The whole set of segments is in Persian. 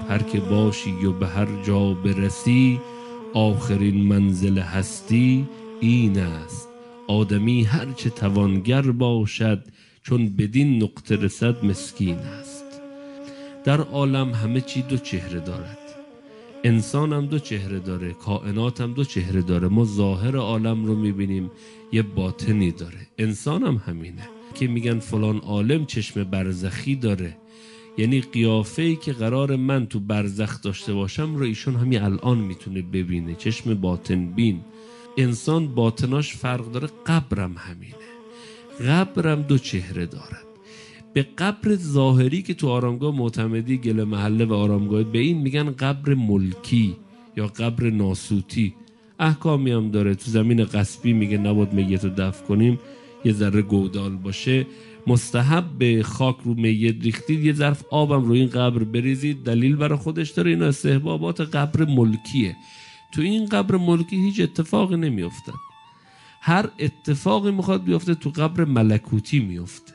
هر که باشی و به هر جا برسی، آخرین منزل هستی این است. آدمی هرچه توانگر باشد، چون بدین نقطه رسد مسکین است. در عالم همه چی دو چهره دارد. انسان هم دو چهره داره، کائنات هم دو چهره داره. ما ظاهر عالم رو میبینیم، یه باطنی داره. انسان هم همینه که میگن فلان عالم چشم برزخی داره، یعنی قیافه‌ای که قرار من تو برزخ داشته باشم رو ایشون همین الان میتونه ببینه، چشم باطن بین. انسان باطناش فرق داره، قبرم همینه. قبرم دو چهره دارد. به قبر ظاهری که تو آرامگاه معتمدی گل محله و آرامگاه به این میگن قبر ملکی یا قبر ناسوتی. احکامی هم داره. تو زمین غصبی میگه نباید میت رو دفن کنیم، یه ذره گودال باشه. مستحب به خاک رو میت ریختید، یه ظرف آبم رو این قبر بریزید، دلیل برای خودش داره. اینا استحبابات قبر ملکیه. تو این قبر ملکی هیچ اتفاقی نمیافتد. هر اتفاقی میخواد بیفته تو قبر ملکوتی میفته.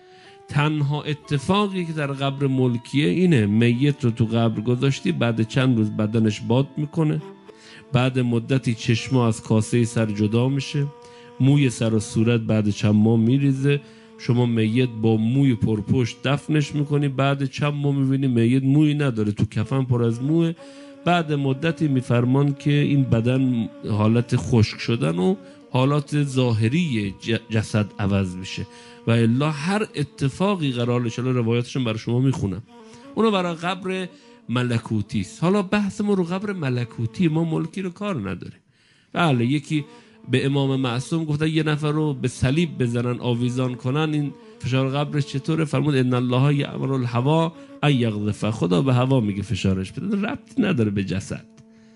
تنها اتفاقی که در قبر ملکیه اینه، میت رو تو قبر گذاشتی، بعد چند روز بدنش باد میکنه، بعد مدتی چشما از کاسه سر جدا میشه، موی سر و صورت بعد چند ماه میریزه. شما میت با موی پرپشت دفنش میکنی، بعد چند ماه میبینی میت موی نداره، تو کفن پر از موه. بعد مدتی میفرمان که این بدن حالت خشک شدن و حالات ظاهری جسد عوض میشه. و الا هر اتفاقی قراره شده، روایاتشون برای شما میخونم، اونو برای قبر ملکوتی است. حالا بحث ما رو قبر ملکوتی، ما ملکی رو کار نداریم. بله، یکی به امام معصوم گفته یه نفر رو به صلیب بزنن، آویزان کنن، این فشار قبرش چطوره؟ فرمود ان الله یأمر الهوا ان یقذف. خدا به هوا میگه فشارش بده، ربطی نداره به جسد.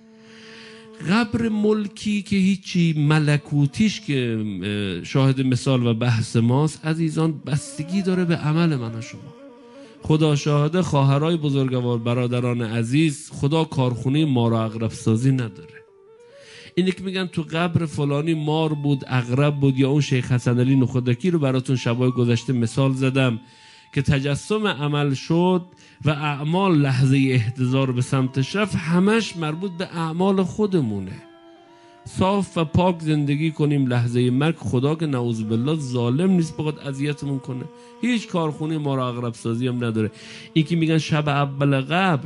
قبر ملکی که هیچی، ملکوتیش که شاهد مثال و بحث ماست، عزیزان بستگی داره به عمل من و شما. خدا شاهده، خواهرای بزرگوار، برادران عزیز، خدا کارخونه مار و عقرب سازی نداره. اینه که میگن تو قبر فلانی مار بود، عقرب بود، یا اون شیخ حسن علی نخودکی رو براتون شبای گذشته مثال زدم که تجسم عمل شد و اعمال لحظه احتضار به سمتش رفت، همش مربوط به اعمال خودمونه. صاف و پاک زندگی کنیم، لحظه مرگ خدا که نعوذ بالله ظالم نیست بخواد اذیتمون کنه، هیچ کارخونه ما را عقرب سازی هم نداره. این که میگن شب اول قبر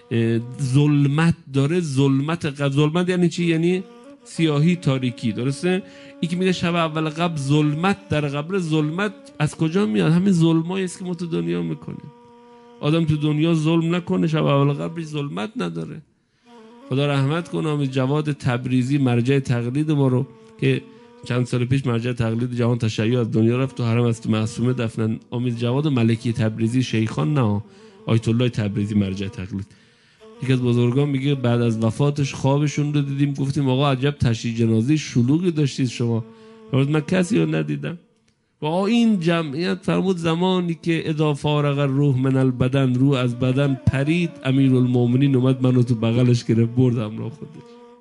ظلمت داره، ظلمت یعنی چی؟ یعنی سیاهی، تاریکی، درسته؟ این که میگه شب اول قبر ظلمت در قبر، ظلمت از کجا میاد؟ همین ظلمایی است که ما تو دنیا میکنیم. آدم تو دنیا ظلم نکنه، شب اول قبرش ظلمت نداره. خدا رحمت کنه امید جواد تبریزی، مرجع تقلید ما رو، که چند سال پیش مرجع تقلید جهان تشیع از دنیا رفت، تو حرم است معصومه دفنن. امید جواد ملکی تبریزی، شیخان نه، آیت الله تبریزی مرجع تقلید. یکی از بزرگان میگه بعد از وفاتش خوابشون رو دیدیم، گفتیم آقا عجب تشییع جنازی شلوغی داشتید شما. من کسی رو ندیدم. و این جمعیت فرمود زمانی که اذا فارغ الروح من البدن، روح از بدن پرید، امیرالمومنین اومد منو تو بغلش گرفت برد همراه خودش.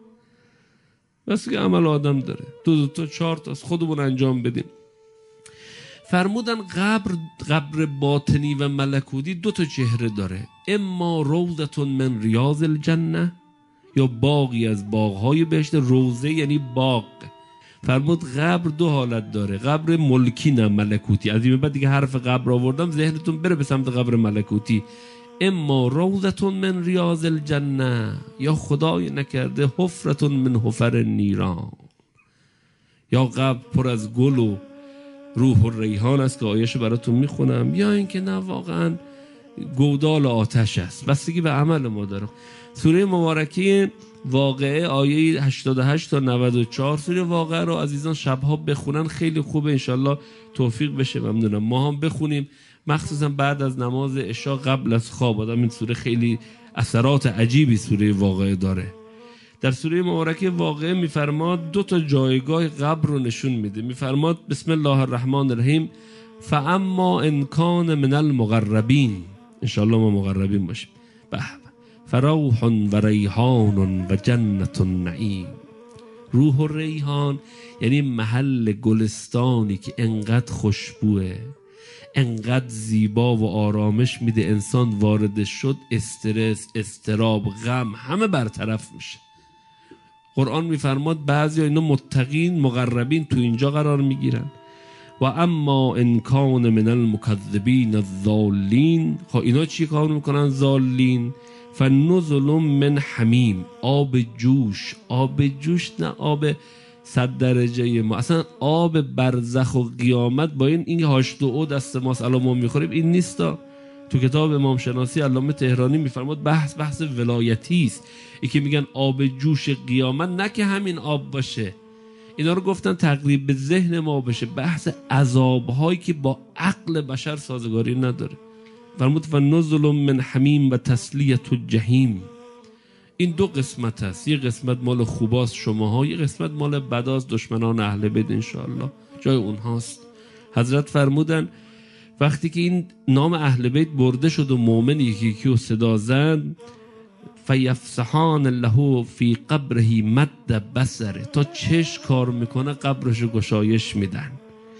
بس که عمل آدم داره، دو تا چهار تا از خودمون انجام بدیم. فرمودن قبر باطنی و ملکوتی دو تا چهره داره، اما روضة من ریاض الجنه، یا باغی از باغهای بهشت. روضه یعنی باغ. فرمود قبر دو حالت داره، قبر ملکی نه ملکوتی. از این بعد دیگه حرف قبر آوردم ذهنتون بره به سمت قبر ملکوتی. اما روضة من ریاض الجنه، یا خدای نکرده حفرة من حفر نیران، یا قبر پر از گل و روح و ریحان است که آیه‌شو براتون میخونم، یا اینکه نه واقعا گودال آتش است. بستگی به عمل ما داره. سوره مبارکه واقعه آیه 88 تا 94 سوره واقعه رو عزیزان شبها بخونن، خیلی خوبه. انشالله توفیق بشه، ممنونم. ما هم بخونیم، مخصوصا بعد از نماز عشا قبل از خواب. آدم این سوره خیلی اثرات عجیبی سوره واقعه داره. در سوره مبارکه واقعه میفرماد دو تا جایگاه قبر رو نشون میده. میفرماد بسم الله الرحمن الرحیم، فاما ان کان من المقربین، انشالله ما مقربین باشیم، فروح و ریحان و جنت النعیم. روح و ریحان یعنی محل گلستانی که انقدر خوشبوه، انقدر زیبا و آرامش میده، انسان وارد شد استرس، اضطراب، غم همه برطرف میشه. قرآن میفرماد بعضی اینا متقین مقربین تو اینجا قرار میگیرن. و اما ان کان من المکذبین الضالین، خب اینا چی کار میکنن ضالین؟ فنزل من حمیم، آب جوش. آب جوش نه آب 100 درجه ما، اصلا آب برزخ و قیامت با این هاشتو دست ماست الان ما میخوریم، این نیستا. تو کتاب امام شناسی علامه طهرانی میفرماد بحث ولایتی است. ای که میگن آب جوش قیامت، نه که همین آب باشه، اینا رو گفتن تقریب به ذهن ما بشه، بحث عذابهایی که با عقل بشر سازگاری نداره. فرمود فنزل من حمیم و تسلیت الجحیم. این دو قسمت هست، یه قسمت مال خوباست شماها، یه قسمت مال بداست دشمنان اهل بیت، انشاءالله جای اونهاست. حضرت فرمودن وقتی که این نام اهل بیت برده شد و مؤمن یکی یکی رو صدا زد، فیفسحان له فی قبره مد بصره، تا چش کار میکنه قبرش گشایش میدن.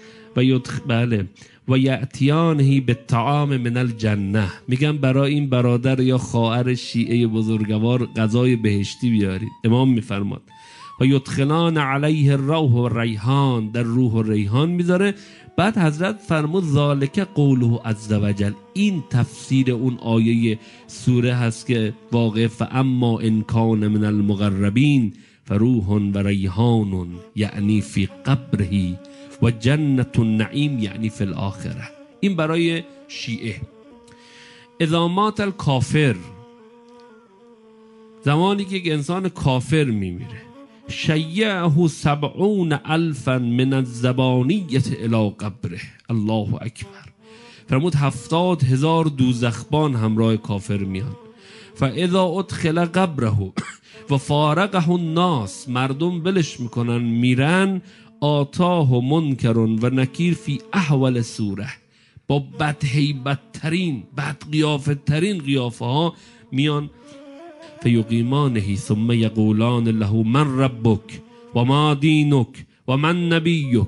و یأتیانه بالطعام من الجنه، میگن برای این برادر یا خواهر شیعه بزرگوار غذای بهشتی بیارید. امام میفرماد و یدخلان علیه الروح و ریحان، در روح و ریحان میذاره. بعد حضرت فرمود ذالک قوله عز وجل، این تفسیر اون آیه سوره هست که واقع فاما ان کان من المقربین فروح و ریحان یعنی فی قبره و جنت النعیم یعنی فی الاخره. این برای شیعه. اذا مات الکافر، زمانی که انسان کافر میمیره، شیعه 70,000 من الزبانیة الی قبره. الله اکبر. فرمود 70,000 دوزخبان همراه کافر میان. فاذا ادخل قبره و فارقه الناس، مردم بلش میکنن میرن، آتاه منکر و نکیر فی احول صوره، با بدهیبتترین بدقیافتترین قیافه ها میان. فیقیمانه ثم یقولان له من ربک و ما دینک و من نبیک،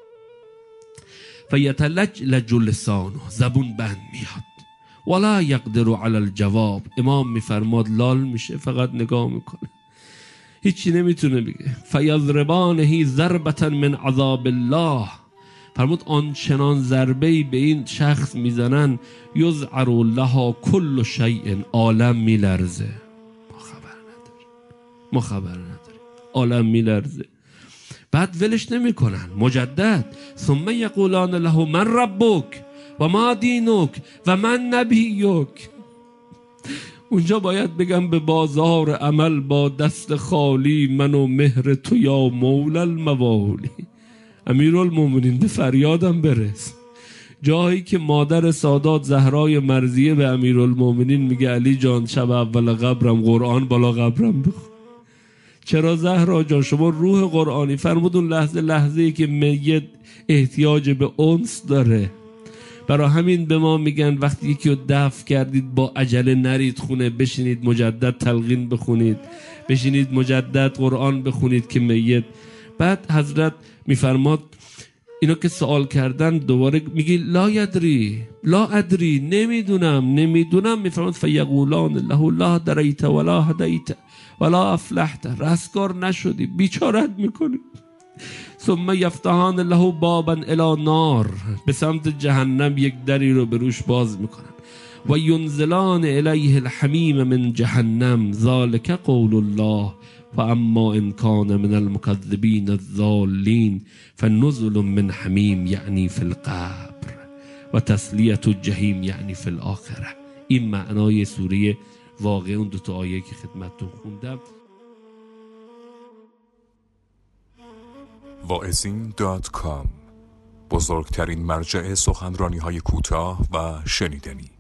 فیتلجلج لسانه، زبون بند میاد، ولا یقدر علی الجواب. امام میفرماد لال میشه، فقط نگاه میکنه، هیچی نمیتونه بگه. فیضربانه ضربة من عذاب الله، فرمود آنچنان ضربه‌ای به این شخص میزنن، یذعر لها کل شیء، عالم میلرزه. ما خبر نداریم، عالم میلرزه. بعد ولش نمی کنن، مجدد ثم یقولان له من ربک و ما دینک و من نبیک. اونجا باید بگم به بازار عمل با دست خالی، من و مهر تو یا مولا الموالی. امیرالمومنین به فریادم برس. جایی که مادر سادات زهرای مرضیه به امیرالمومنین میگه علی جان شب اول قبرم قرآن بالا قبرم بخون. چرا زهرا جان شما روح قرآنی؟ فرمود اون لحظه‌ای که میت احتیاج به انس داره. برای همین به ما میگن وقتی یکی رو دفن کردید با عجله نرید خونه، بشینید مجدد تلقین بخونید، بشینید مجدد قرآن بخونید که میت. بعد حضرت میفرماد اینا که سوال کردن دوباره میگی لا یدری لا ادری، نمیدونم. میفرماد فیقولان له لا دریت ولا هدیت ولا افلحت، رستگار نشدی، بیچارت میکنی. ثم یفتحان له بابا الی نار، به سمت جهنم یک دری رو به روش باز میکنن. و ینزلان الیه الحمیم من جهنم، ذالک قول الله فاما ان کان من المکذبین الضالین فنزل من حمیم یعنی فی القبر و تسلیت الجحیم یعنی فی الاخره. این معنای سوره واقع اون دو تا آیه که خدمتتون خوندم. واعظین.com، بزرگترین مرجع سخنرانی‌های کوتاه و شنیدنی.